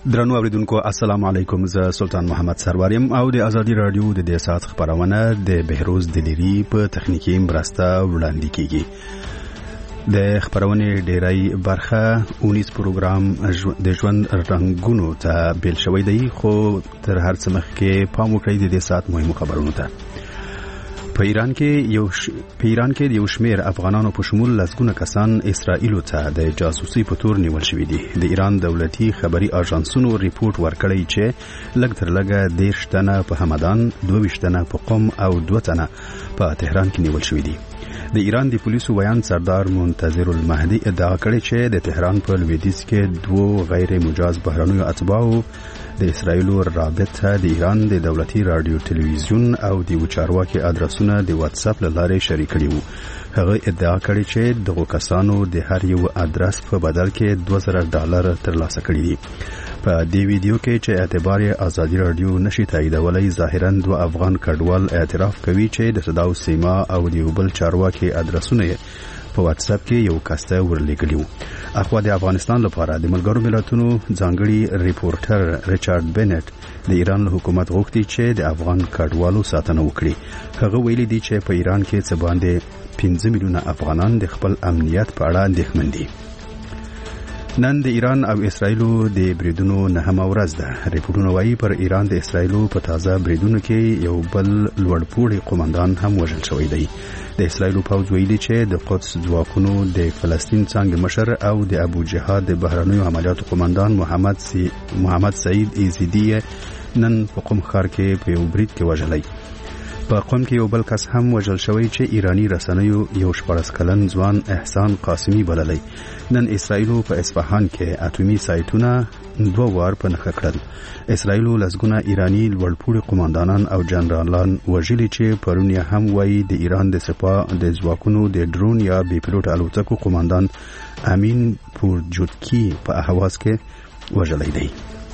درنو اوریدونکو السلام علیکم. زه سلطان محمد سروریم او د ازادي رادیو د دې ساعت خبرونه د بهروز دلیری په تخنیکی مرسته وړاندې کیږي. د خبرونه ډیری برخه 19 پروګرام د ژوند رنگونو ته بیل شوی دی، خو تر هر څه مخکې پام وکړئ د دې ساعت مهمو خبرونو ته. په ایران کې یو شمیر افغانانو په شمول لسګونه کسان اسرائیل ته د جاسوسي په تور نیول شوي دي. د ایران دولتي خبري اژانسونو ریپورت ورکړی چې لږ تر لږه 10 تنه په همدان، 22 تنه په قم او 2 تنه په تهران کې نیول شوي دي. د ایران د پولیسو ویان سردار منتظر المهدي ادعا کړې چې د تهران په لویدیځ کې 2 غیر مجاز بهرنیو اتباعو د اسرائیل رابطه د ایران د دولتي رادیو تلویزیون او د چارواکي ادرسونه د واتس اپ لاره شریک کړي وو. هغه ادعا کړې چې دغه کسانو د هر یو ادرس په بدل کې $2000 ترلاسه کړي دي. په دې ویډیو کې چې اعتبار ازادي رادیو نشي تاییدولای، ظاهرا 2 افغان کډوال اعتراف کوي چې د صداو سیما او د بل چارواکي ادرسونه په واتس اپ کې یو کاسته ورلګلیو. اخوا د افغانستان لپاره د ملګرو ملتونو ځانګړي ریپورټر ریچارډ بنټ د ایران حکومت غوښتي چې د افغان کډوالو ساتنه وکړي. هغه ویلي دی چې په ایران کې څه باندې 15 میلیونه افغانان د خپل امنیت په اړه اندېښمن دي. نن د ایران او اسرائیلو د بریدونو نهمه ورځ ده. ریپورتونه وايي پر ایران د اسرائیلو په تازه بریدونو کې یو بل لوړپوړی قومندان هم وژل شوی دی. د اسرائیلو پوځ ویلي چې د قدس ځواکونو د فلسطین څنګه مشر او د ابو جهاد د بهرنیو عملیاتو قومندان محمد سعید ایزیدی نن په قم ښار کې په یو برید کې وژلی. په قم کې یو بل کس هم وژل شوی چې ایرانی رسنیو یو 14 کلن ځوان احسان قاسمی بللی. نن اسرائیلو په اصفهان کې اټومي سایټونه 2 وار په نښه کړل. اسرائیلو لسګونه ایرانی لوړپوړي قومندانان او جنرالان وژلي چې پرون یې هم وایي د ایران د سپاه د ځواکونو د ډرون یا بي پيلوټ الوتکو قومندان امین پورجوتکی په اهواز کې وژلی دی.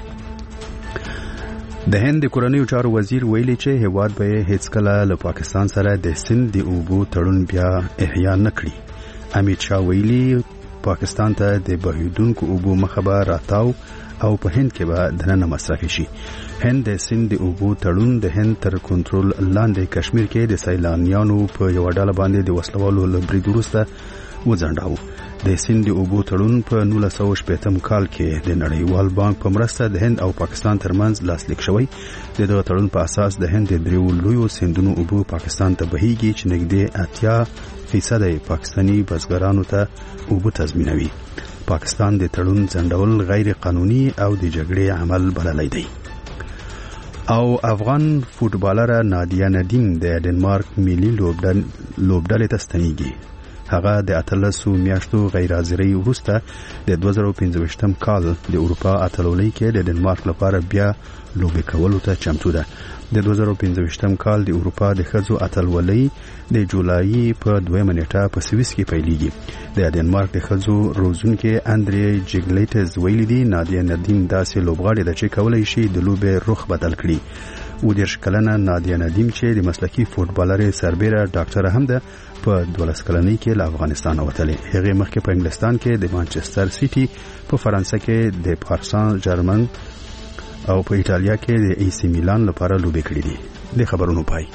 د هند کورنیو چارو وزیر ویلي چې هیواد به هیڅ کله له پاکستان سره د سند د اوبو تړون بیا احیا نکړي. امیت شاه ویلي پاکستان ته د بهیدونکو اوبو مخه راتاو او په هند کې به دننه مصرف شي. هند د سند د اوبو تړون د هند تر کنټرول لاندې کشمیر کې د سیلانیانو په یو ډله باندې د وسلوالو لبرید وروسته وځنډاو. د سند د اوبو تړون په 1960 کال کې د نړیوال بانک په مرسته د هند او پاکستان ترمنځ لاسلیک شوی. دغه تړون په اساس د هند د 3 لویو سندونو اوبو پاکستان ته بهيږي چې نږدې 80% پاکستانی بزګرانو ته اوبو تضمینوي. پاکستان د تړون ځنډول غیر قانوني او د جګړې عمل بللی دی. او افغان فوټبالر نادیا ندیم د ډنمارک ملي لوبډلې ته ستنیږي. هغه د 18 میاشتو غیر حاضرۍ وروسته د 2015 کال د اروپا اتلولۍ کې د ډنمارک لپاره بیا لوبې کولو ته چمتو ده. د 2015 کال د اروپا د ښځو اتلولۍ د جولای په 2 نیټه په سویس کې پیلېږي. د ډنمارک د ښځو روزونکي اندرې جګلیټز ویلي دي نادیا ندیم داسې لوبغاړې ده چې کولی شي د لوبې رخ بدل کړي. 19 کلنه نادیا ندیم چې د مسلکي فوټبالرې سربیره ډاکټره هم ده په 12 کلنۍ کې له افغانستان وتلې. هغه مخکې په انګلستان کې د مانچستر سیټي، په فرانسه کې د پارسان جرمن او په ایټالیا کې د ای سی میلان لپاره لوبې کړې دي. د خبرونو پای.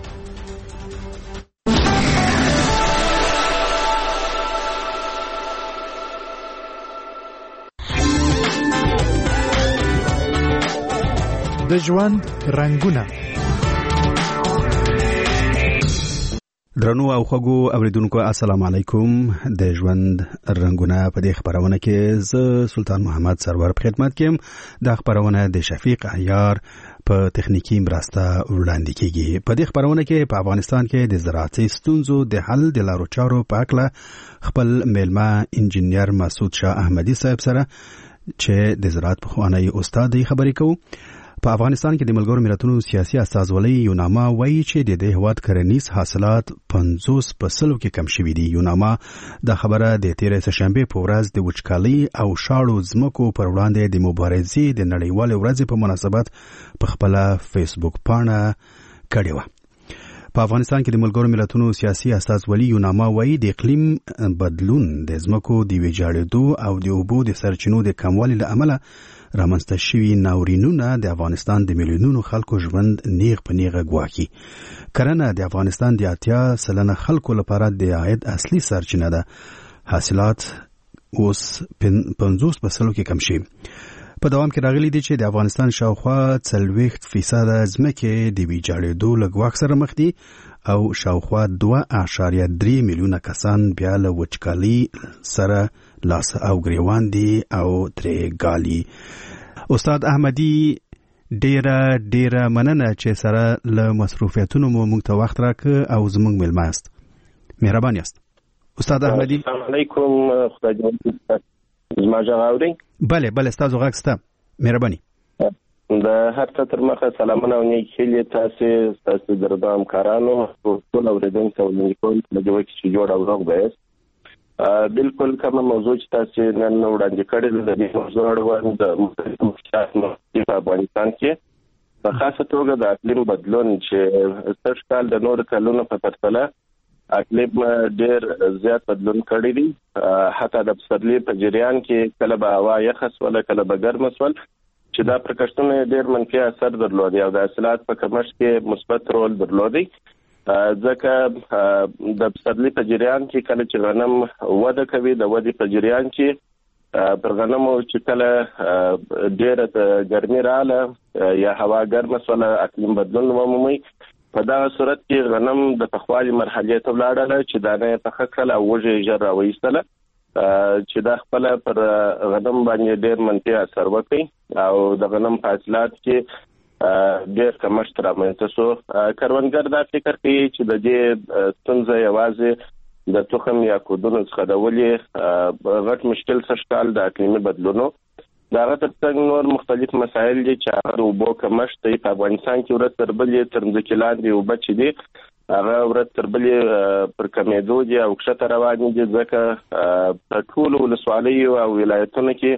د ژوند رنگونه. درنو او خوږو اوریدونکو السلام علیکم. د ژوند رنگونه په دې خبرونه کې زه سلطان محمد سرور په خدمت کې يم. د خبرونه د شفیق عیار په تخنیکی مرسته وړاندې کیږي. په دې خبرونه کې په افغانستان کې د زراعتي ستونزو د حل د لارو چارو په اړه خپل میلمه انجنیر مسعود شاه احمدي صاحب سره چې د زراعت په خوانی استاد دی خبرې کوو. په افغانستان کې د ملګرو ملتونو سیاسي استازولۍ یوناما وایي چې د دې هواد کرنیز حاصلات 50% کې کم شوي دي. یوناما دا خبره د تیرې سهشنبه په ورځ د وچکالۍ او شاړو ځمکو پر وړاندې د مبارزې د نړیوالې ورځې په مناسبت په خپل فیسبوک پاڼه کړې و. په افغانستان کې د ملګرو ملتونو سیاسي استازولۍ یوناما وایي د اقلیم بدلون د ځمکو د ویجاړېدو او د اوبو د سرچینو د کموالي له امله رامنځته شوي ناورینونه د افغانستان د میلیونونو خلکو ژوند نیغ په نیغه ګواښي. کرنه د افغانستان د 80% خلکو لپاره د عاید اصلي سرچینه ده. حاصلات اوس 50% کې کم شي. په دوام کې راغلي دي چې د افغانستان شاوخوا 40% ځمکې د ویجاړېدو له ګواښ سره مخ دي او شاوخوا 2.3 میلیونه کسان بیا له وچکالۍ سره لاس او ګریوان دي او ترې ګالي. استاد احمدي ډیره مننه چې سره له مصروفیتونو مو موږ ته وخت راکړ او زموږ مېلمه یاست. مهربان یاست استاد احمدي. السلام علیکم. خدای دې زما جواب بله ستاسو غږ سته. مهرباني. د هر څه تر مخه سلامونه او نیک هیلې تاسو درته همکارانو ټول اوریدونکو ته ولیکم چې دوی چې جوړ او روغ بیاست. بالکل کومه موضوع چې تاسو نن وړاندې کړې ده د دې موضوع اړوند د مشکلاتو په افغانستان کې په خاصه توګه د اقلیم بدلون چې ستر کال د نور کلونو په پرتله اقلیم ډېر زیات بدلون کړی دی. حتی د پسرلي په جریان کې کله به هوا یخه شوله کله به ګرمه شول چې دا پر کښتونو ډېر منفي اثر درلودي او د حاصلات په کمښت کې مثبت رول درلودي. ځکه د پسرلي په جریان کې کله چې غنم وده کوي د ودې په جریان کې پر غنمو چې کله ډېره ګرمي رااله یا هوا ګرمه شوله اقلیم بدلون ومومي په دا صورت کې غنم د پخوالي مرحلې ته ولاړله چې دانه یې پخه کړله او وږې ژر راویستله چې دا خپله پر غنم باندې ډېر منفي اثر وکړي او د غنم په حاصلات کې ډېر کمښت رامنځته شو. کروندګر دا فکر کوي چې د دې ستونزه یوازې د تخم یا کودونو څخه د ولې غټ مشکل څه ښکال د اقلیمي بدلونو د هغه ترڅنګ نور مختلف مسایل دي چې هغه د اوبو کمښت دی. په افغانستان کې ورځ تر بلې تر ځمکې لاندې اوبه چې دي هغه ورځ تر بلې پر کمېدو دي او کښته روانې دي ځکه په ټولو ولسوالیو او ولایتونو کې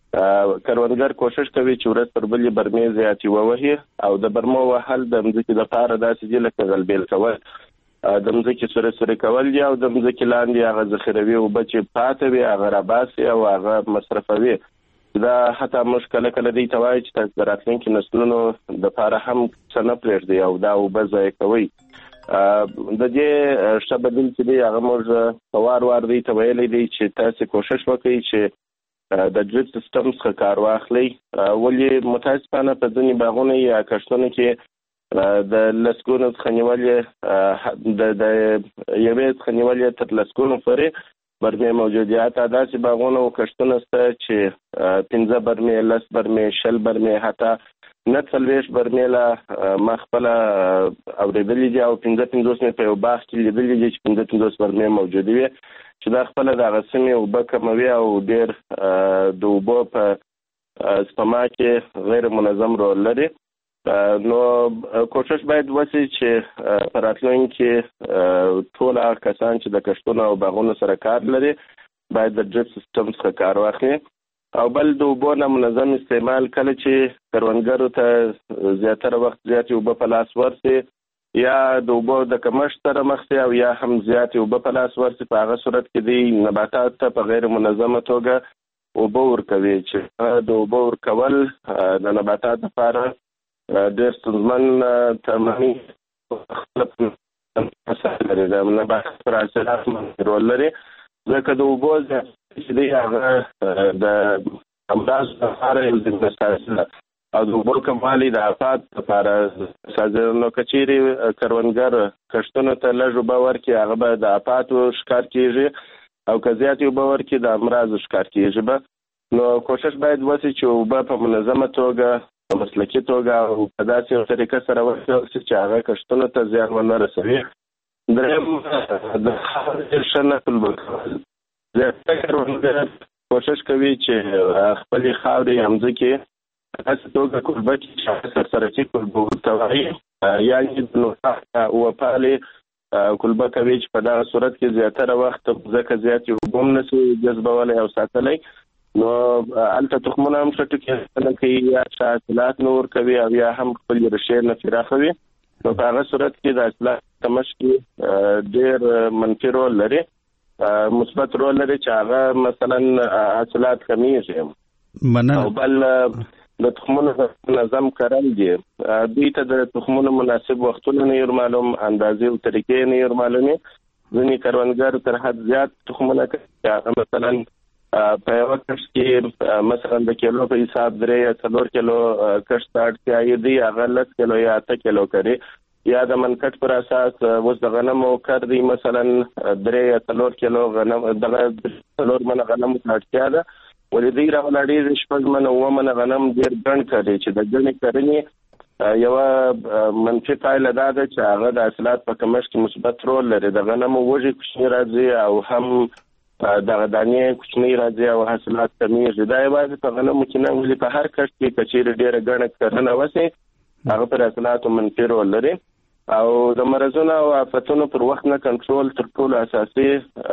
کروندګر کوشش کوي چې ورځ تر بلې برمې زیاتې ووهي او د برمو وهل د ځمکې دپاره داسې دي لکه غلبیل کول د ځمکې سورې کول دي او د ځمکې لاندې هغه ذخیروي اوبه چې پاتې وي هغه راباسي او هغه مصرفوي. دا حتی موږ کله دې ته وایي چې تاسو د راتلونکي نسلونو دپاره هم څه نه پرېږدئ او دا اوبه ضایع کوئ. د دې ښه بدیل چې دی هغه موږ په وار دې ته ویلی دی چې تاسو کوشش وکړئ چې د ډریپ سیستم څخه کار واخلئ. ولې متاسفانه په ځینې باغونو یا کښتونو کې د لسګونو څخه نیولې د یوې څخه نیولې تر لسګونو پورې برمې موجودیات داسې باغونه او کښتونه شته چې 15 برمې 10 برمې 20 برمې حتی 40 برمې لا ما خپل اوریدلې دي او 15 مې په یو باغ کې لیدلې دي چې 15 برمې موجودې وي چې دا خپل د غسمې اوبه کموي او ډېر د اوبو په سپما کې غیر منظم رول لري. نو کوشش باید وشي چې په راتلونکي ټول هغه کسان چې د کښتونو او باغونو سره کار لري باید د ډریپ سیستم څخه کار واخلي او بل د اوبو نه منظم استعمال کله چې کروندګرو ته زیاتره وخت زیاتې اوبه په لاس ورسي یا د اوبو د کمښت سره مخ شي او یا هم زیاتې اوبه په لاس ورسي په هغه صورت کې دی نباتات ته په غیر منظمه توګه اوبه ورکوي چې د اوبه ورکول د نباتات لپاره ډېر ستونزمن تمامي خپل مسایل لري. د نباتات پر حاصلات رول لري ځکه د اوبو چې دی هغه د امراض لپاره یو ځینې مسایل او د اوبو کموالی د آفات لپاره نو که چیرې کروندګر کښتونو ته لږ اوبه ورکړي هغه به د آفاتو ښکار کېږي او که زیاتې اوبه ورکړي د امراضو ښکار کېږي به. نو کوشش باید وشي چې اوبه په منظمه توګه په مسلکي توګه او په داسې یو طریقه سره ورکړل شي چې هغه کښتونو ته زیان ونه رسوي. درېیم د خاورې ښه نقل ورکول. زیاتره کروندګر کوشش کوي چې خپلې خاورې یا مځکې په داسې توګه کوربه کړي چې هغه سرسرکي کوربه ورته وایي یعنې د نوحه اوپالې کوربه کوي چې په دغه صورت کې زیاتره وخت ځکه زیاتې اوبه هم نشي جذبولی او ساتلی نو هلته تخمونه هم ښه ټوکېدنه کوي یا ښه حاصلات نه ورکوي او یا هم خپلې ریښې نه پراخوي. نو په هغه صورت کې د حاصلات کمښت کې ډېر منفي رول لري. مثبت رول لري چې هغه مثلا حاصلات کمیږي او بل د تخمونو نظم کړل دي. دوی ته د تخمونو مناسب وختونه نه معلوم، اندازې او طریقې نه معلومه. ځینې کروندګر تر حد زیات تخمونه کوي، مثلا په یو کښت کې مثلا د کیلو په حساب 3 یا 4 کیلو کښت اړتیا دی، هغه 10 کیلو یا 8 کیلو کوي. یا د منکټ پر اساس وس د غنمو کړ دی مثلا 3 یا 4 کیلو غنم، دغه 4 من غنم اړتیا ده. ولې دوی راغلاړي شپږ من او من غنم ډېر ګڼ کړي چې د ګڼې کرنې یو منفي پایله دا ده چې هغه د حاصلات په کمښت کې مثبت رول لري. د غنمو وږي کوچني راځي او هم دغه دانې کوچني راځي او حاصلات کمیږي. دا یوازې په غنمو کې نه، ولې په هر کښت کې کچېرې ډېره ګڼه کرنه وسي هغه پر حاصلاتو منفي رول لري. او د مرضونو او آفتونو پر وخت نه کنټرول تر ټولو اساسي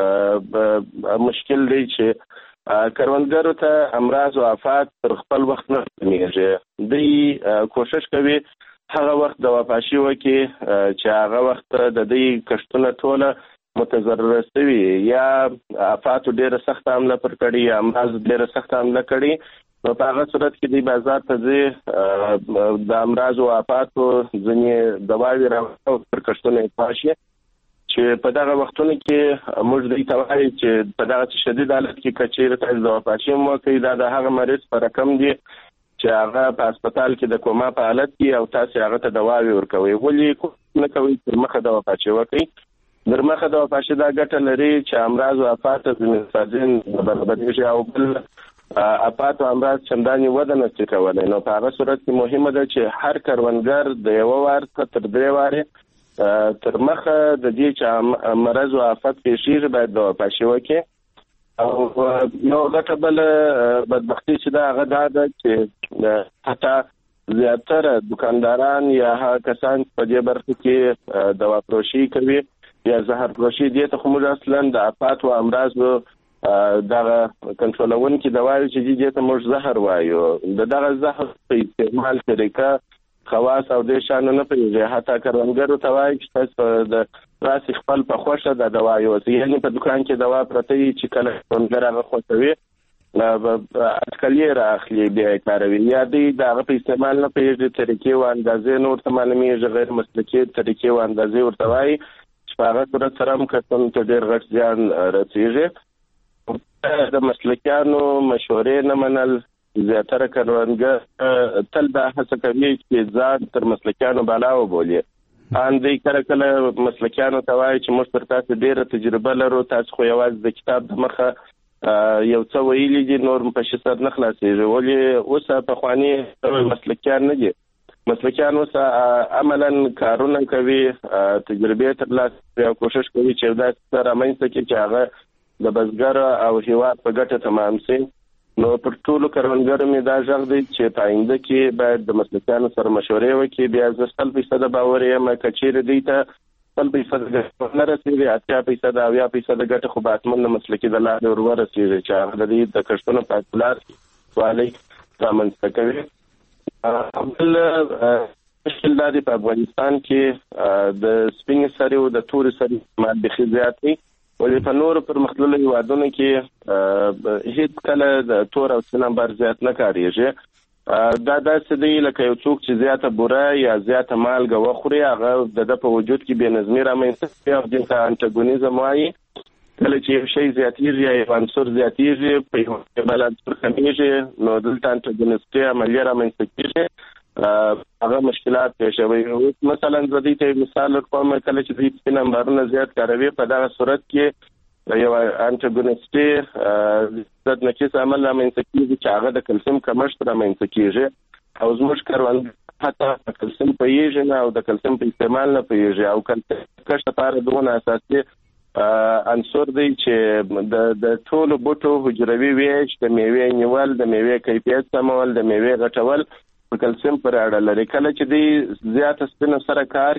مشکل دی چې کروندګرو ته امراض او آفات تر خپل وخت نه کمیږي. دوی کوشش کوي هغه وخت د واپاشي وکړي چې هغه وخت د دې کښتونه ټوله متضرر شوي یا آفات ډېره سخت حمله پر کړي یا امراض ډېره سخت حمله کړي. نو په هغه صورت کې دوی بازار ته ځي، د امراض او آفاتو ځینې دواوې راوړي پر کښتونه یې پاشي چې په دغه وختونو کې موږ دوی ته وایي چې په دغه شدید حالت کې کچېرې تاسو د واپاشي موکئ، دا د هغه مریض په رقم دی چې هغه په هسپتال کې د کوما په حالت کې او تاسو هغه ته دواوې ورکوي. ولې نه کوي تر مخه د واپاشي وکړي؟ در مخه د واپاشي دا ګټه لري چې امراض او آفات زمینسازین برابرېږي او بل آفات او امراض چندانې وده نشي کولی. نو په هغه صورت کې مهمه ده چې هر کروندګر د یو وار تر 3 وارې تر مخه د دې چې مرض او آفت پیښیږي باید د واپاشي وکړي. او یو ګټه بل بدبختي چې دا هغه دا ده چې حتی زیاتره دکانداران یا هغه کسان په دې برخه کې دوا فروشي کوي یا زهر فروشي، دې ته خو موږ اصلا د آفات او امراضو دغه کنټرولونکي دواوې چې دې ته موږ زهر وایو، دغه زهر په استعمال طریقه خواص او د شان نه پېږي. حتی کروندګرو ته وایي چې تاسو د راسي خپل په خوښه د دوا یوسئ، یعنې په دکان کې دوا پرته وي چې کله کروندګر هغه خوښوي اټکل یې رااخلي بیا یې کاروي، یا دوی د هغه په استعمال نه پېږي، طریقې او اندازې نه ورته معلومېږي، غیر مسلکي طریقې او اندازې ورته وایي چې په هغه صورت سره هم کسانو ته ډېر غټ زیان رسېږي. د مسلکیانو مشورې نه منل، زیاتره کروندګر تل دا هڅه کوي چې ځان تر مسلکیانو بالا وبولي. ان دوی کله مسلکیانو ته وایي چې موږ پر تاسو ډېره تجربه لرو، تاسو خو یوازې د کتاب د مخه یو څه ویلي دي، نور په شي سر نه خلاصېږي. ولې اوس پخواني مسلکیان نه دي، مسلکیان اوس عملا کارونه کوي، تجربې ترلاسه کوي او کوشش کوي چې دا څه رامنځته کړي چې هغه د بزګر او هیواد په ګټه تمام شي. نو پر ټولو کروندګرو مې دا غږ دی چې په آینده کې باید د مسلکیانو سره مشورې وکړي. بیا زه 100% باور یم که چیرې دوی ته 100% ګټه نه رسېږي، 80% او 90% ګټه خو به حتما د مسلکي د لارې ور ورسېږي چې هغه د دې د کښتونو په حاصلات والی رامنځته کوي. بل مشکل دا دی په افغانستان کې د سپینې سرې او د تورې سرې استعمال بیخي زیات دی. ولې په نورو پرمختللو هیوادونو کې هیڅ کله د تور او سپین امبر زیات نه کاریږي. دا داسې دی لکه یو څوک چې زیاته بوره یا زیاته مالګه وخوري، هغه د په وجود کې بېنظمي رامنځته کوي او دې ته انټاګونیزم وایي. کله چې یو شی زیاتېږي یا یو عنصر زیاتېږي په یو بل عنصر کمیږي، نو دلته انټاګونیستي عملیه رامنځته کېږي، هغه مشکلات پیښوي. مثلا زه دې ته مثال ورکوم، کله چې دوی سپین امبارونه زیات کاروي، په دغه صورت کې یو انټاګونیستي ضد نقیص عمل رامنځته کېږي چې هغه د کلسیم کمښت رامنځته کېږي. او زموږ کروندګر حتی د کلسیم پوهېږي نه او د کلسیم په استعمال نه پوهېږي. او کښت لپاره دغونه اساسي عنصر دی چې د ټولو بوټو حجروي ویش، د میوې نیول، د میوې کیفیت سمول، د میوې غټول په کلسیم پر اړه لري. کله چې دوی زیاته سپینو سره کار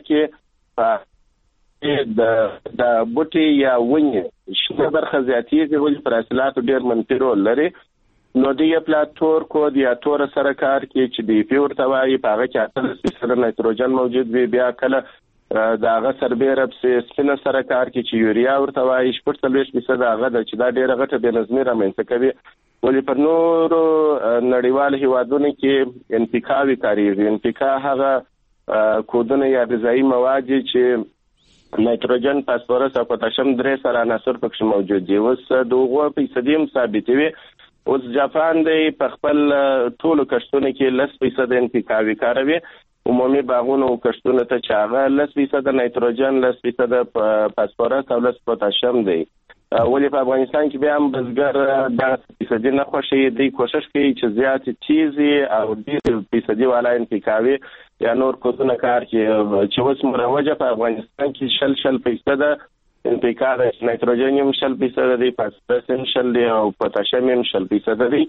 کې د بوټي یا ونې شنه برخه زیاتېږي، ولې پر حاصلاتو ډېر منفي رول لري. نو دوی یې پلا تور کود یا توره سره کار کې چې ډي پي ورته وایي، په هغه کې 80% نایتروجن موجود وي. بیا کله د هغه سربیره پسې سپینه سره کار کې چې یوریا ورته وایي 40% هغه ده چې دا ډېره غټه بېنظمي رامنځته کوي. ولې پر نورو نړیوال هیوادونو کې انفکاوي کاریږي. انفکا هغه کودونه یا غذایی مواد چې نایتروجن، فاسفورس او پوتاشیم 3 سره عناصر پکې موجود دي. اوس دغه فیصدي هم ثابتوي. اوس جاپان دی په خپل ټولو کښتونو کې 10% انفکاوي کاروي. عمومي باغونو کښتونو ته چې هغه 10% نایتروجن، 10% فاسفورس او 10% پوتاشیم دی. ولې په افغانستان کې بیا هم بزګر دا فیصدي نه خوښوي. دوی کوشش کوي چې زیاتې تیزي او ډېر فیصدي والا انفکاوي یا نور کودونه کار کوي. چې اوس مروجه په افغانستان کې 0% انفکا ده. نایتروجن هم 0% دی، فاسفورس هم 0% دی او پوتاشیم هم 0% دی.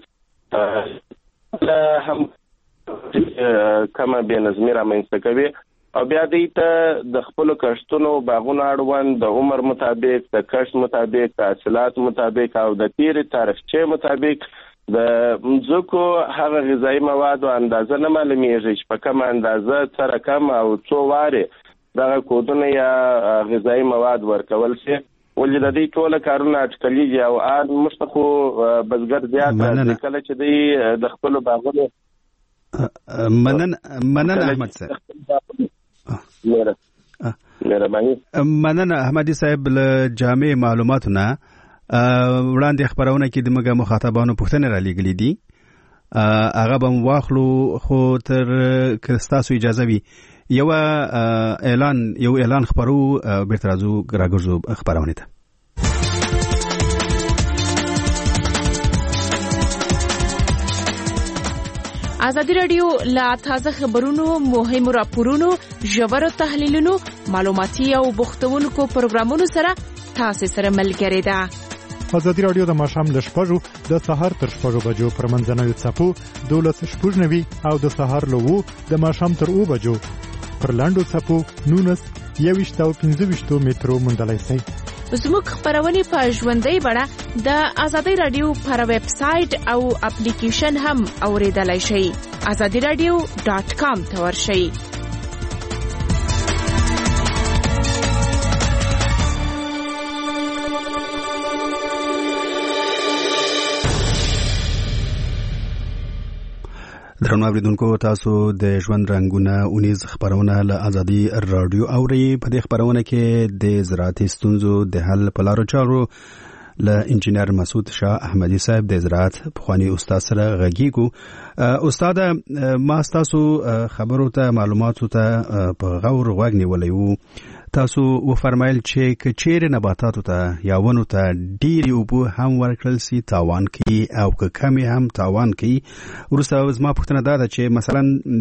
هم کمه بې نظمي رامنځته کوي او بیا دې ته د خپل کښتونو باغونو اړوند د عمر مطابق، د کښت مطابق، د حاصلات مطابق او د تیرې تاریخچې مطابق د ځکو هغه غذایی مواد او اندازه نه معلومیږي چې په کومه اندازه سره کم او څو واره دغه کودونه یا غذایی مواد ورکول شي. ولې د دې ټول کارونه اټکلېږي او موږ خو بزګر زیات کله چې دی د خپل باغونو مننه احمد صاحب. مننه احمدي صاحب له جامع معلوماتونه. وړاندې خبرونه کې د موږ مخاطبانو پوښتنه را لېږلې دي، هغه به واخلو. خو تر کستاسو اجازه وي یو اعلان خبرو بیرته راګرځو خبرونه ته. ازادي رادیو لا تازه خبرونو، مهمو راپورونو، ژورو تحلیلونو، معلوماتي او بوختونکو پروګرامونو سره تاسو سره ملګری ده. ازادي رادیو د ماښام ل 6 د سهار تر 6 بجو پر منځنوي څپو 12:09 او د سهار له 2 د ماښام تر 2 بجو پر لاندو څپو 19 او 15 مترو مندلای شي. زموږ خبرونه په ژوندۍ بڼه د ازادي رادیو پر ویب سټ او اپلیکیشن هم اوریدلای شئ. azadiradio.com ته ورشئ. درنو اوریدونکو، تاسو د ژوند رنگونه اونیز خبرونه له ازادي رادیو اوري. په دې خبرونه کې د زراعتي ستونزو د حل په لارو چارو له انجینر مسعود شاه احمدي صاحب د زراعت پخوانی استاد سره غږیږو. استاد، ما تاسو خبرو ته معلوماتو ته په غور غوږ نیولې وو. تاسو و فرمایل چې کچېر نباتاتو ته یا ونو ته ډېری اوبه هم ورکړل سي تاوان کوي او که کمی هم تاوان کوي. وروسته زما پوښتنه دا ده چې مثلا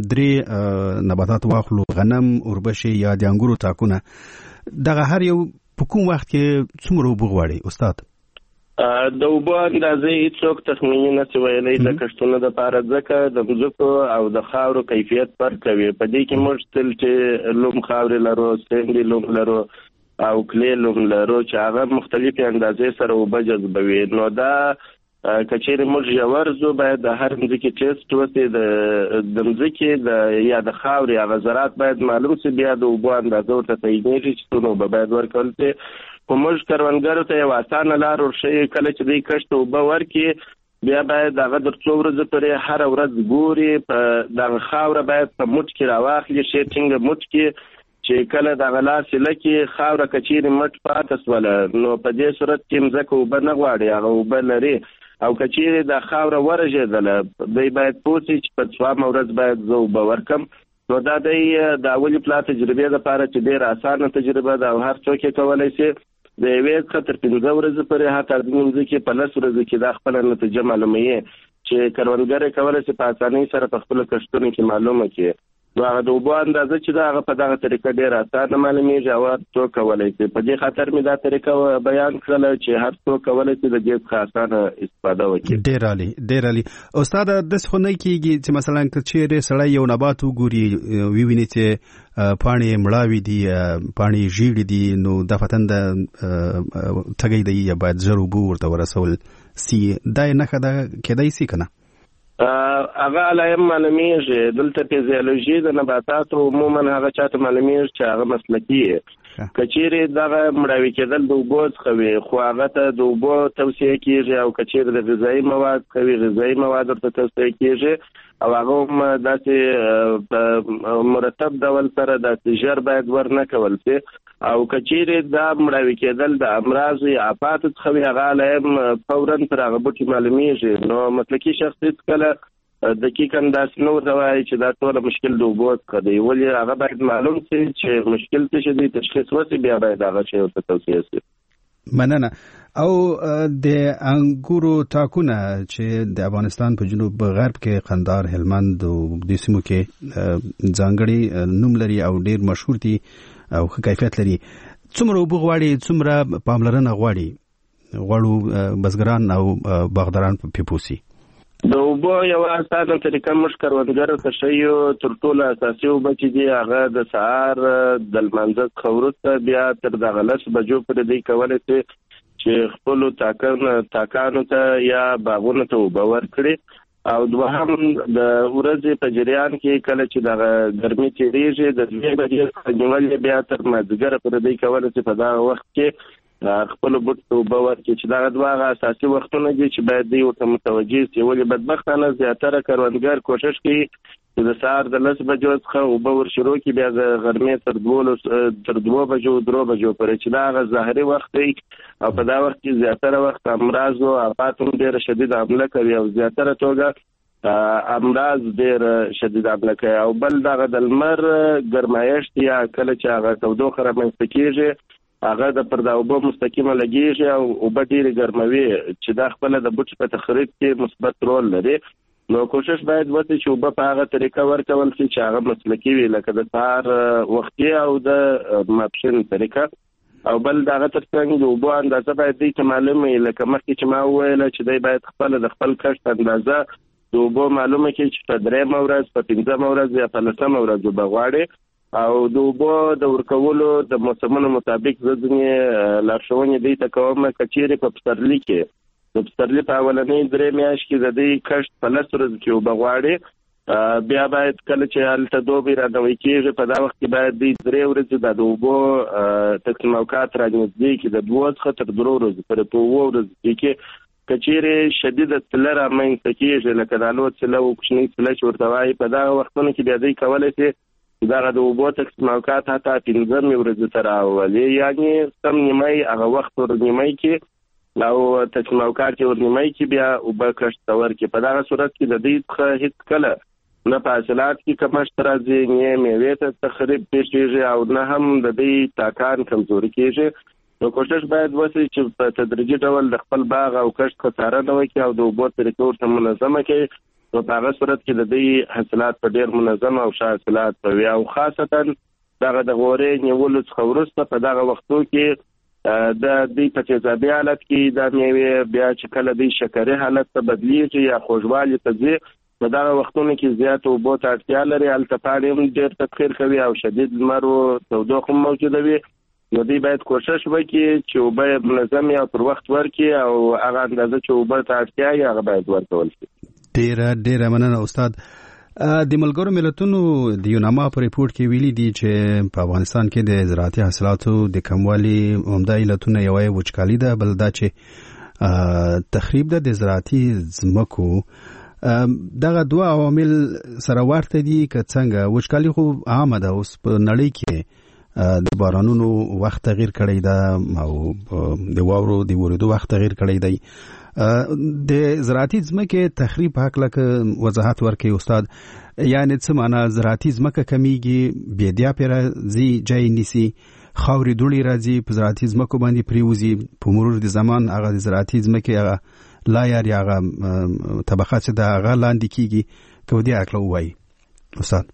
3 نباتات واخلو، غنم، اوربشې یا د انګورو تاکونه، دغه هر یو په کوم وخت کې څومره اوبه غواړي استاد؟ د اوبو اندازې هیڅوک تخمیني نشي ویلی د کښتونو دپاره، ځکه د ځمکو او د خاورو کیفیت فرق کوي. په دې کې موږ تل چې لوم خاورې لرو، سنډي لوم لرو او کلې لوم لرو چې هغه مختلفې اندازې سره اوبه جذبوي. نو دا کچېرې موږ ژور ځو باید د هر ځمکې ټیسټ وسي، د ځمکې یا د خاورې هغه ذرات باید معلوم سي، بیا د اوبو اندازه ورته تعینېږي چې څومره اوبه باید ورکول سي. خو موږ کروندګرو ته یو اسانه لار ورښیو، کله چې دوی کښت ته اوبه ورکړي بیا باید هغه تر څو ورځې پورې هره ورځ ګوري، په دغه خاوره باید په موټ کې راواخلي، ښې ټینګه موټ کې، چې کله دغه لاس لکې خاوره کچېرې مټ پاته سوله نو په دې صورت کې مځکه اوبه نه غواړي، هغه اوبه لري. او کچېرې د خاوره ورژېدله دوی باید پوه سي چې په 2 ورځ باید زه اوبه ورکم. نو دا د اولي پلا تجربې لپاره چې ډېره اسانه تجربه ده او هر څوک یې کولی شي. د یوې څخه تر 15 ورځې پورې حتی د ځمکې په 10 ورځو کې دا خپله نتیجه معلوموي چې کروندګر یې کولی شي په اسانۍ سره په خپلو کښتونو کې معلومه کړي. نو هغه د اوبو اندازه چې ده هغه په دغه طریقه ډېره اسانه معلومېږي او هر څوک کولی شي. په دې خاطر مې دا طریقه بیان کړله چې هر څوک کولی شي د دې څخه اسانه استفاده وکړي. ډېر عالي، ډېر عالي. استاد، داسې خو نه کېږي چې مثلا که چېرې سړی یو نبات وګوري وویني چې پاڼې مړاوي دي، پاڼې ژیړې دي، نو دا فتن د تږی دی یا باید ژر اوبه ورته ورسول سي، دا یې نښه ده کېدای سي که نه؟ هغه علایم معلومیږي دلته فیزیولوژي د نباتاتو عموما هغه چاته معلومیږي چې هغه مسلکي کچېرې دغه مړاوي کېدل د اوبو څخه وي خو هغه ته د اوبو توصیه کېږي او کچېرې د غذایي مواد څخه وي غذایي مواد ورته توصیه کېږي او هغه هم داسې مرتب ډول سره داسې ژر باید ورنه کول شي او کچېرې دا مړاوي کېدل د امراض یا آفاتو څخه وي هغه علایم فوراً تر هغه بوټي معلومیږي نو مسلکي شخص کله دقیقاً داسې نه ورته وایي چې دا ټوله مشکل د اوبو څخه دی ولې هغه باید معلوم شي چې مشکل څه شي دی تشخیص وشي بیا باید هغه شی ورته توصیه شي. مننه. او د انګورو تاکونه چې د افغانستان په جنوب غرب کې قندهار هلمند او د سیمو کې ځانګړي نوم لري او ډیر مشهور دي او ښه کیفیت لري څومره اوبه غواړي څومره پاملرنه غواړي بزګران او باغداران په پوسی د اوبو یو اساسه طریقه موږ کروندګرو ته ښیو تر ټولو اساسي اوبه چې دي هغه د سهار د لمانځه څخه وروسته بیا تر دغه 10 بجو پورې دی کولی شي چې خپلو تاکانو ته یا باغونو ته اوبه ورکړي او دوهم د ورځې په جریان کې کله چې دغه ګرمي تېرېږي د 2 بجې څخه نیولې بیا تر مازدیګره پورې دی کولی شي په دغه وخت کې خپل بوټ ته اوبه ورکړي چې دغه دوه اساسي وختونه دي چې باید دوی ورته متوجه شي ولې بدبختانه زیاتره کروندګر کوشش کوي چې د سهار د 10 بجو څخه اوبه ور شروع کړي بیا د غرمې تر 2 بجو 3 بجو پورې چې دا ظاهري وخت دی او په دا وخت کې زیاتره وخت امراض او آفات هم ډېر شدید حمله کوي او زیاتره توګه امراض ډېر شدید حمله کوي او بل دغه د لمر ګرمایشت یا کله چې هغه تودوخه رامنځته کېږي هغه د پر د اوبو مستقیمه لګیږي او اوبه ډېرې ګرموي چې دا خپله د بوټي په تخریب کې مثبت رول لري نو کوشش باید وکړي چې اوبه په هغه طریقه ورکول شي چې هغه مسلکي وي لکه د سهار وختي او د ماپښین طریقه او بل دغه ترڅنګ د اوبو اندازه باید دوی ته معلومه وي لکه مخکې چې ما وویله چې دوی باید خپله د خپل کښت اندازه د اوبو معلومه کړي چې په 3 ورځ په 5 ورځ یا په 10 ورځ اوبه غواړي او د اوبو د ورکولو د موسمونو مطابق ځینې لارښوونې دوی ته کوم کچېرې په پسرلي کې د پسرلي په اولنۍ 3 میاشتې کې د دوی کښت په 10 ورځو کې اوبه غواړي بیا باید کله چې هلته دوبی رانوی کېږي په دا وخت کې باید دوی 3 ورځې د اوبو تقسیم اوقات رانږدې کړي د 2 څخه تر 3 ورځو پورې په 7 ورځو کې کچېرې شدیده څله رامنځته کېږي لکه د الو څله او کوچنۍ څله چې ورته وایي په دغه وختونو کې بیا دوی کولی شي دغه د اوبو تقسیم اوقات حتی 15 ورځې ته راولي یعنې سم نیمایي هغه وخت ور نیمایي کې او تقسیم اوقات کې ور نیمایي کې بیا اوبه کښت ته ورکړي په دغه صورت کې د دوی څخه هېڅ کله نه په حاصلات کې کمښت راځي نه مېوې ته تخریب پېښېږي او نه هم د دوی تاکان کمزوري کېږي نو کوشش باید وشي چې په تدریجي ډول د خپل باغ او کښت څارنه وکړي او د اوبو طریقه ورته منظمه کړي نو په هغه صورت کې د دوی حاصلات په ډېر منظم او ښه حاصلات به وي او خاصتا دغه د غورې نیولو څخه وروسته په دغه وختو کې د دوی په تیزابي حالت کې دا میوې بیا چې کله دوی شکري حالت ته بدلیږي یا خوږوالي ته ځي په دغه وختونو کې زیات اوبو ته اړتیا لري هلته پاڼې هم ډېر تبخیر کوي او شدید لمر او تودوخه هم موجوده وي نو دوی باید کوشش وکړي چې اوبه منظم یا پر وخت ورکړي او هغه اندازه چې اوبه ته اړتیا یې هغه باید ورکول شي. ډیره مننه استاد. د ملګرو ملتونو د یوناما په ریپورت کې ویلي دي چې په افغانستان کې د زراعتي حاصلاتو د کموالي عمده علتونه یو وچکالي ده بل دا چې تخریب ده د زراعتي ځمکو دغه دوه عوامل سره ورته دي که څنګه وچکالي خو عامه ده اوس په نړۍ کې د بارانونو وخت تغییر کړی ده او د واورو د ورېدو وخت تغییر کړی دی د زراعتي ځمکې تخریب هکله وضاحت ورکړي استاد یعنی څه معنا زراعتي ځمکه کمیږي بیا پرې راځي ځای نیسي خاورې دوړې راځي په زراعتي ځمکو باندې پریوزي په مرور د زمان هغه د زراعتي ځمکې هغه لایر یا هغه طبقات چې د هغه لاندې کیږي که دې هکله ووایي استاد.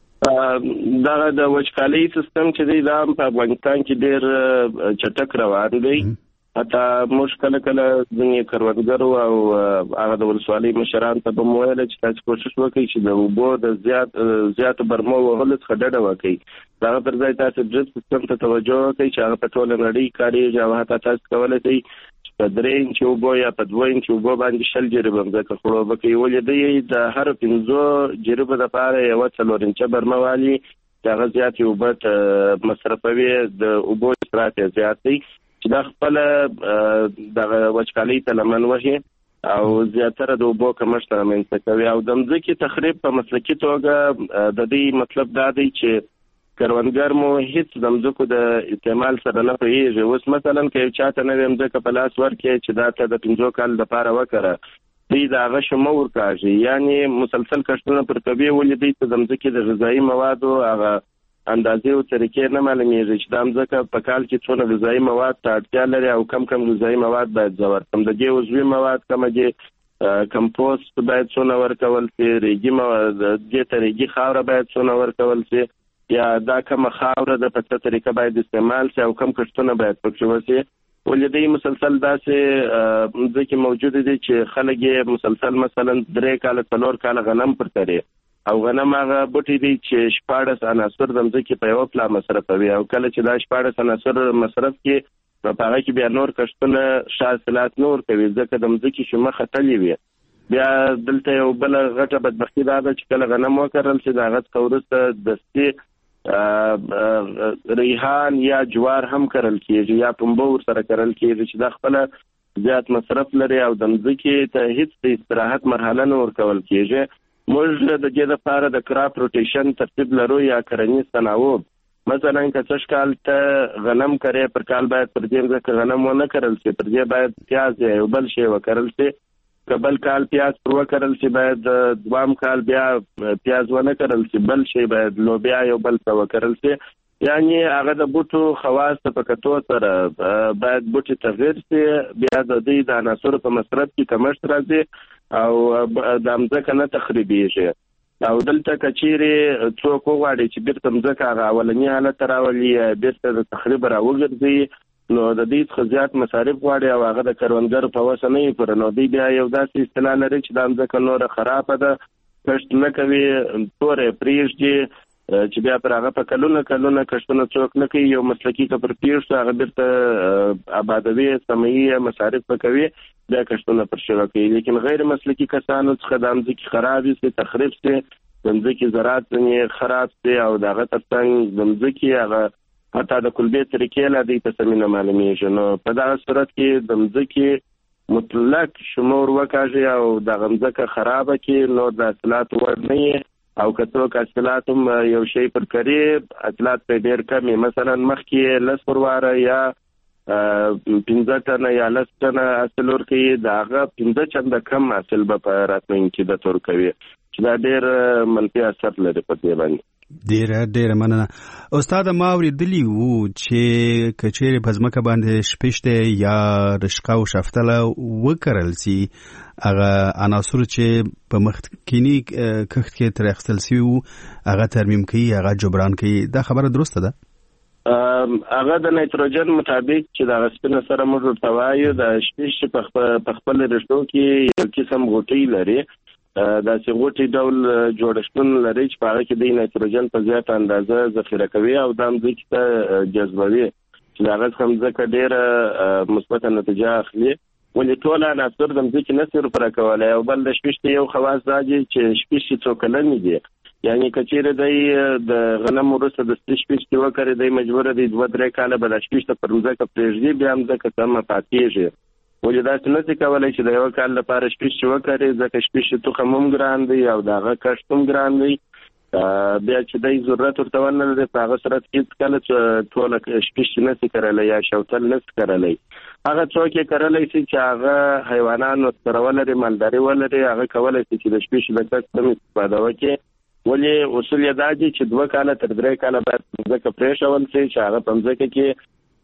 دغه د وچکالۍ سیستم چې دی دا په افغانستان کې ډېر چټک روان دی حتی موږ کله ځینې کروندګرو او هغه د ولسوالۍ مشران ته به مو ویله چې تاسو کوشش وکړئ چې د اوبو د زیاتو برمو وهلو څخه ډډه وکړئ د هغه پر ځای تاسو ډریپ سیستم ته توجه وکړئ چې هغه په ټوله نړۍ کارېږي او حتی تاسو کولی شئ په 3 انچ اوبو یا په 2 انچ اوبو باندې 100 جریبه ځکه خړوبه کوي. ولې د هر 15 جریبه د پاره یو 4 انچ برموالي هغه زیات اوبه مصرفوي، د اوبو اسراف زیات دی چې دا خپل د وچکالۍ ته لمن وهي او زیاتره د اوبو کمښت رامنځته کوي. او د ځمکې تخریب په مسلکي توګه د دې مطلب دا دی چې کروندګر مو هیڅ د ځمکو د استعمال سره نه پوهیږي. اوس مثلا که یو چاته نوې ځمکه په لاس ورکړي چې دا ته د 15 کال لپاره وکړه، دوی د هغه شمه ورکاږي، یعنی مسلسل کښتونه پر کوي. ولې دوی ته د ځمکې د غذایي موادو هغه اندازې او طریقې نه معلومیږي چې دا ځمکه په کال کې څونه غذایي مواد ته اړتیا لري او کم غذایي مواد باید زور کم د دې عضوي مواد کم دي، کمپوست باید څونه ورکول شي، ریګي مواد د طریقې خاوره باید څونه ورکول شي، یا دا کوم خاوره د په طریقه باید استعمال شي او کم کښتونه باید پکې وشي. ولې دوی مسلسل داسې ځکه موجود دي چې خلک یې مسلسل مثلا 3 کال 4 کال غنم پر کوي او غنم هغه بوټي دي چې 14 عناصر د ځمکې په یو پلا مصرفوي، او کله چې دا 14 عناصر مصرف کې په هغه کې بیا نور کښتونه شاسلات نور کوي ځکه د ځمکې شمه خطلې وي. بیا دلته یو بل غټه بدبختی دا ده چې کله غنم وکرل شي دا غټ کورسته دستي ریحان یا جوار هم کرل کیږي یا پنبه ور سره کرل کیږي چې دا خپل زیات مصرف لري او د ځمکې ته هیڅ د استراحت مرحله نه ورکول کیږي. موږ د دې لپاره د کراپ روټیشن ترتیب لرو یا کرنیز تناوب. مثلا که څه کال ته غنم کرې پر کال باید پر دې ځکه غنم ونه کرل شي، پر دې باید پیاز یا بل شی وکرل شي. قبل کال پیاز پر وکرل شي باید دوام کال بیا پیاز ونه کرل شي، بل شی باید لوبیا یو بل څه وکرل شي. یعنی هغه د بوټو خواص په کتو سره باید بوټي تغیر شي، بیا د دې د عناصرو په مصرف کې کمښت راځي او د ځمکه نه تخریبېږي. او دلته کچيري څوک وغواړي چې بیرته ځمکه هغه اولنی حالت راولي بیرته د تخریب راوګرځي، نو د دې خزيات مصارف غواړي او هغه د کروندګر په وسه نه پر نو دی بیا یو داسې اصطلاح لري چې د ځمکه نور خراب ده، کښت نه کوي، تورې پریږدي چې بیا پر هغه په کلونه کښتونه څوک نه کوي. یو مسلکی کپر پیښ هغه بیرته آبادوي سمعي مصارف کوي بیا کښتونه پر شروع کوي. لیکن غیر مسلکی کسانو څخه د ځمکې خرابې سي، تخریب سي، د ځمکې زراعت یې خراب سي او دغه ترڅنګ د ځمکې هغه حتی د کلبې طریقې لا دې ته سمینه معلومیږي. نو په دا صورت کې د ځمکې مطلق شمور وکاږي او د ځمکه خرابه کې نو د حاصلات ور نه او کتو حاصلات یو شی پر قریب حاصلات په ډیر کمی، مثلا مخکې لس پرواره یا 15 ټنه یا 10 ټنه حاصل ورکوي، داغه 15 چنده کم حاصل به په راتلونکي کې د تور کوي چې دا ډیر منفي اثر لري په دې باندې. ډیر مننه استاد. ما اوریدلی وو چې کچېره په ځمکه باندې شپشته یا رشقه او شفتله وکړل سي هغه عناصر چې په مخکینی کښت کې تر اخستل سي هغه ترمیم کوي، هغه جبران کوي، دا خبره درسته ده؟ هغه د نایتروجن مطابق چې د غسپنه سره موږ توایو د شپش په خپل رشتو کې یو قسم غوټي لري، دا چې غوټي ډول جوړښتون لري چې په هغه کې د نایتروجن په زیات اندازه ذخیره کوي او د ځمکې ته جذبوي چې هغه څنګه ډېر مثبت نتیجه اخلي. ولې ټول عناصر د ځمکې نه سر پر کولای او بل د شپشته یو خواص راځي چې شپشته څو کلن دي، یعنی کچېره د غنم ورسره د شپشته وکړي د مجبور دي 2-3 کال به د شپشته پر ځمکه پرېږدي بیا هم ځکه سم پاتېږي. ولې دا څه نه کولای چې د یو کال لپاره شپشته وکړي ځکه شپشته تخم هم ګران دی او دغه کښت هم ګران دی، بیا چې د ضرورت ورته ونه لري په هغه صورت کې کله ټول شپشته نه کړلای یا شوتل نه کړلای. هغه څوک یې کړلای چې هغه حیوانات سره ولري، مالداري ولري، هغه کولای چې د شپشته د کښت استفاده وکړي. ولې اصول یې دا دي چې 2 کال تر 3 کال باید ځکه پرېښول شي چې هغه په ځکه کې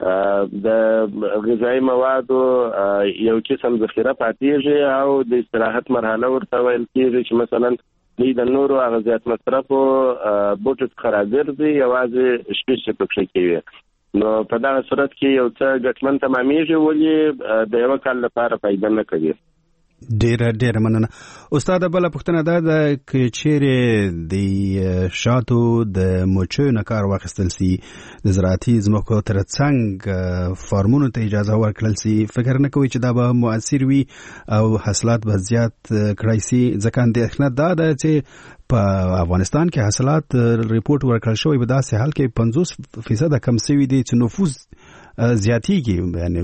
د غذایی موادو یو قسم ذخیره پاتېږي او د استراحت مرحله ورته ویل کېږي چې مثلا د نورو هغه زیات مصرفو بوټو څخه راګرځي یوازې شپږ پکې کوي. نو په دغه صورت کې یو څه ګټمن تمامېږي ولې د یو کال لپاره فایده نه کوي. ډېر مننه استاد. بل پوښتنه ده چې چیرې د شاتو د مچو نه کار واخیستل سي د زراعتي ځمکو ترڅنګ فارمونو ته اجازه ورکړل سي، فکر نه کوي چې دا به مؤثر وي او حاصلات به زیات کړای سي؟ ځکه اندېښنه دا ده چې په افغانستان کې حاصلات ریپورت ورکړل شوی په داسې حال کې 50% کم شوي دي چې نفوذ زیاتیږي. یعنی